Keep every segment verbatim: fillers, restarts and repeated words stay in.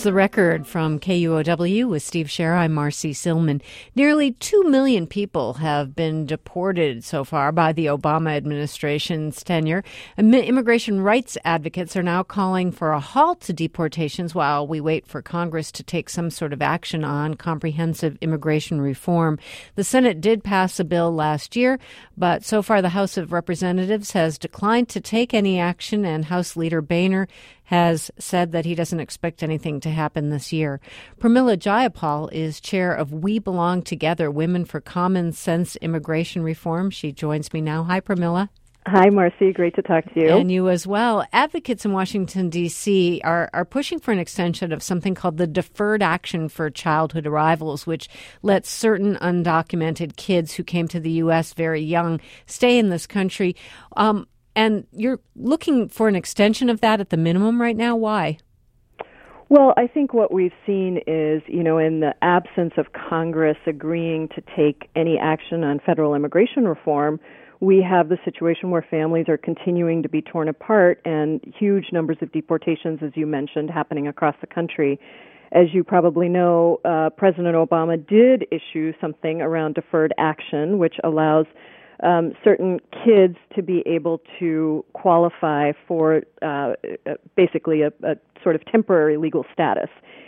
That's the record from K U O W with Steve Scher. I'm Marcy Silman. Nearly two million people have been deported so far by the Obama administration's tenure. Immigration rights advocates are now calling for a halt to deportations while we wait for Congress to take some sort of action on comprehensive immigration reform. The Senate did pass a bill last year, but so far the House of Representatives has declined to take any action, and House Leader Boehner has said that he doesn't expect anything to happen this year. Pramila Jayapal is chair of We Belong Together, Women for Common Sense Immigration Reform. She joins me now. Hi, Pramila. Hi, Marcy. Great to talk to you. And you as well. Advocates in Washington, D C are, are pushing for an extension of something called the Deferred Action for Childhood Arrivals, which lets certain undocumented kids who came to the U S very young stay in this country. Um, and you're looking for an extension of that at the minimum right now. Why? Well, I think what we've seen is, you know, in the absence of Congress agreeing to take any action on federal immigration reform, we have the situation where families are continuing to be torn apart and huge numbers of deportations, as you mentioned, happening across the country. As you probably know, uh, President Obama did issue something around deferred action, which allows um, certain kids to be able to qualify for uh, basically a, a sort of temporary legal status.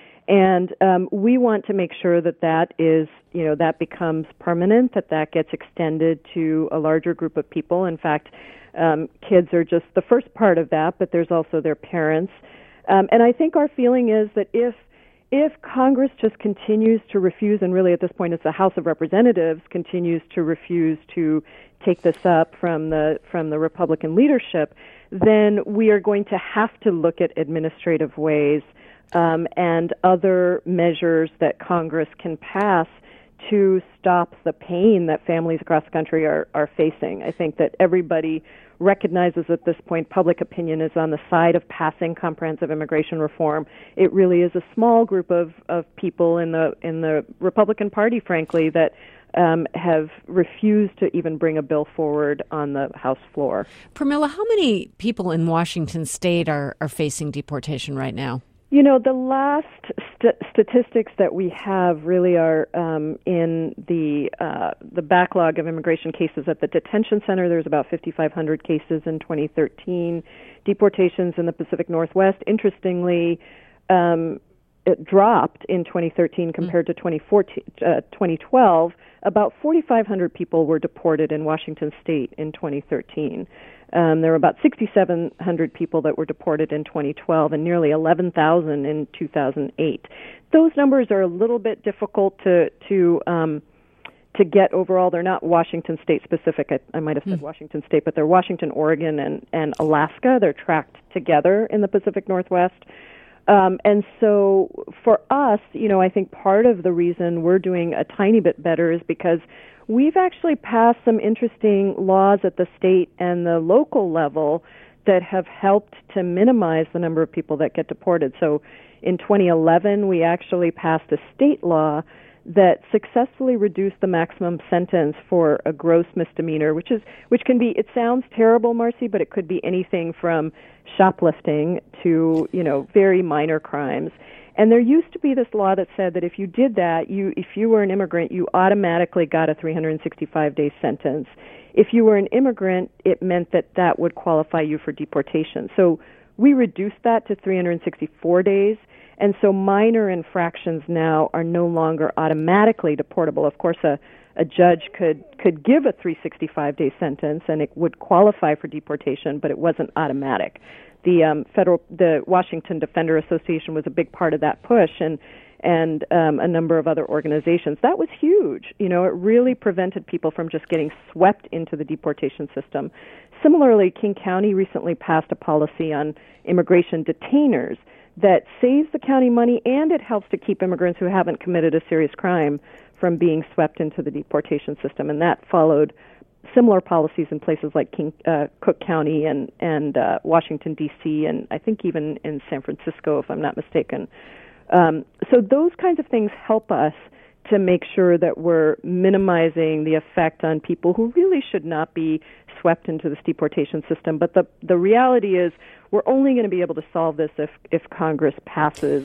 And um, we want to make sure that that is, you know, that becomes permanent, that that gets extended to a larger group of people. In fact, um, kids are just the first part of that, but there's also their parents. Um, and I think our feeling is that if if Congress just continues to refuse, and really at this point it's the House of Representatives continues to refuse to take this up from the from the Republican leadership, then we are going to have to look at administrative ways Um, and other measures that Congress can pass to stop the pain that families across the country are, are facing. I think that everybody recognizes at this point public opinion is on the side of passing comprehensive immigration reform. It really is a small group of, of people in the in the Republican Party, frankly, that um, have refused to even bring a bill forward on the House floor. Pramila, how many people in Washington state are, are facing deportation right now? You know, the last st- statistics that we have really are um, in the uh, the backlog of immigration cases at the detention center. There's about fifty-five hundred cases in twenty thirteen. Deportations in the Pacific Northwest, interestingly, um, it dropped in twenty thirteen compared mm. to twenty fourteen, uh, twenty twelve. About forty-five hundred people were deported in Washington state in twenty thirteen. Um, there were about sixty-seven hundred people that were deported in twenty twelve and nearly eleven thousand in two thousand eight. Those numbers are a little bit difficult to to um, to get overall. They're not Washington state specific. I, I might have said mm. Washington state, but they're Washington, Oregon, and, and Alaska. They're tracked together in the Pacific Northwest. Um, and so for us, you know, I think part of the reason we're doing a tiny bit better is because we've actually passed some interesting laws at the state and the local level that have helped to minimize the number of people that get deported. So in twenty eleven, we actually passed a state law that successfully reduced the maximum sentence for a gross misdemeanor, which is which can be, it sounds terrible, Marcy, but it could be anything from shoplifting to, you know, very minor crimes. And there used to be this law that said that if you did that, you if you were an immigrant, you automatically got a three hundred sixty-five day sentence. If you were an immigrant, it meant that that would qualify you for deportation. So we reduced that to three hundred sixty-four days. And so minor infractions now are no longer automatically deportable. Of course, a, a judge could, could give a three hundred sixty-five day sentence and it would qualify for deportation, but it wasn't automatic. The um, federal, the Washington Defender Association was a big part of that push, and and um, a number of other organizations. That was huge. You know, it really prevented people from just getting swept into the deportation system. Similarly, King County recently passed a policy on immigration detainers that saves the county money, and it helps to keep immigrants who haven't committed a serious crime from being swept into the deportation system. And that followed similar policies in places like King, uh, Cook County and, and uh, Washington, D C, and I think even in San Francisco, if I'm not mistaken. Um, so those kinds of things help us to make sure that we're minimizing the effect on people who really should not be swept into this deportation system. But the the reality is we're only going to be able to solve this if, if Congress passes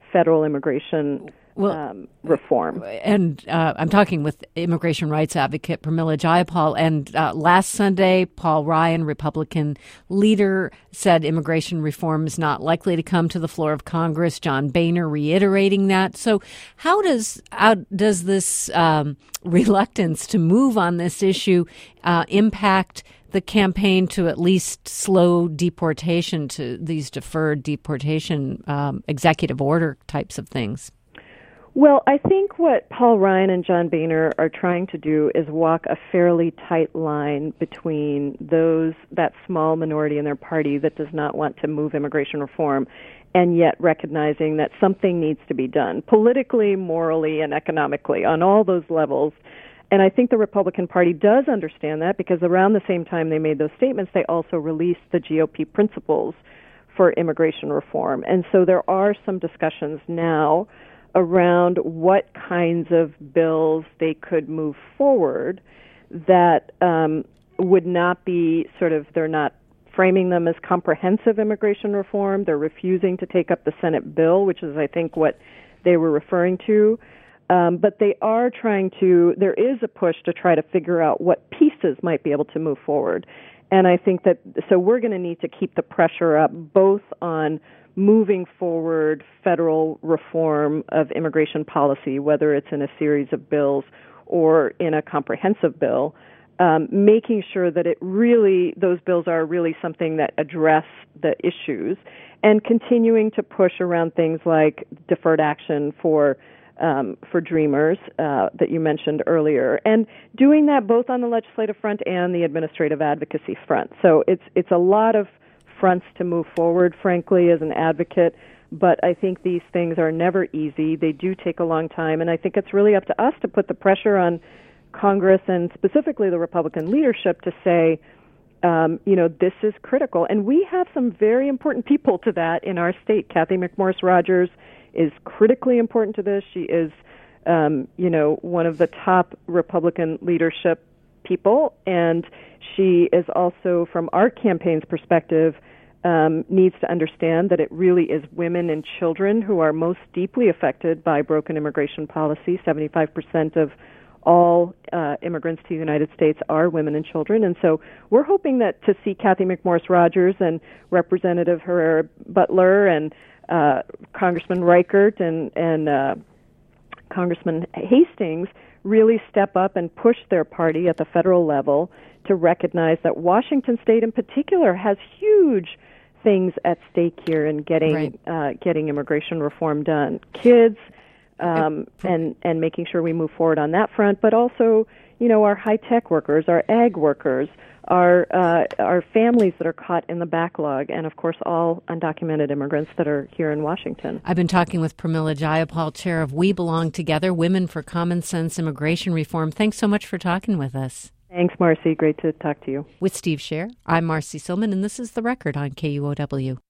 federal immigration well, um, reform. And uh, I'm talking with immigration rights advocate Pramila Jayapal. And uh, last Sunday, Paul Ryan, Republican leader, said immigration reform is not likely to come to the floor of Congress. John Boehner reiterating that. So how does how does this um, reluctance to move on this issue uh, impact the campaign to at least slow deportation, to these deferred deportation um, executive order types of things? Well, I think what Paul Ryan and John Boehner are trying to do is walk a fairly tight line between those, that small minority in their party that does not want to move immigration reform, and yet recognizing that something needs to be done politically, morally, and economically on all those levels. And I think the Republican Party does understand that, because around the same time they made those statements, they also released the G O P principles for immigration reform. And so there are some discussions now around what kinds of bills they could move forward that um, would not be sort of, they're not framing them as comprehensive immigration reform. They're refusing to take up the Senate bill, which is, I think, what they were referring to. Um, but they are trying to, there is a push to try to figure out what pieces might be able to move forward. And I think that, so we're going to need to keep the pressure up both on moving forward federal reform of immigration policy, whether it's in a series of bills or in a comprehensive bill, um, making sure that it really, those bills are really something that address the issues, and continuing to push around things like deferred action for um, for Dreamers uh, that you mentioned earlier, and doing that both on the legislative front and the administrative advocacy front. So it's it's a lot of fronts to move forward, frankly, as an advocate, but I think these things are never easy. They do take a long time, and I think it's really up to us to put the pressure on Congress and specifically the Republican leadership to say, um, you know, this is critical. And we have some very important people to that in our state. Cathy McMorris Rodgers is critically important to this. She is, um, you know, one of the top Republican leadership people, and she is also, from our campaign's perspective, um, needs to understand that it really is women and children who are most deeply affected by broken immigration policy. seventy-five percent of all uh, immigrants to the United States are women and children. And so we're hoping that to see Cathy McMorris Rodgers and Representative Herrera Butler and uh, Congressman Reichert and, and uh, Congressman Hastings really step up and push their party at the federal level to recognize that Washington State in particular has huge things at stake here in getting right. uh, getting immigration reform done. Kids, um, and and making sure we move forward on that front, but also, you know, our high-tech workers, our ag workers, our uh, our families that are caught in the backlog, and of course all undocumented immigrants that are here in Washington. I've been talking with Pramila Jayapal, chair of We Belong Together, Women for Common Sense Immigration Reform. Thanks so much for talking with us. Thanks, Marcy. Great to talk to you. With Steve Scher, I'm Marcy Silman, and this is The Record on K U O W.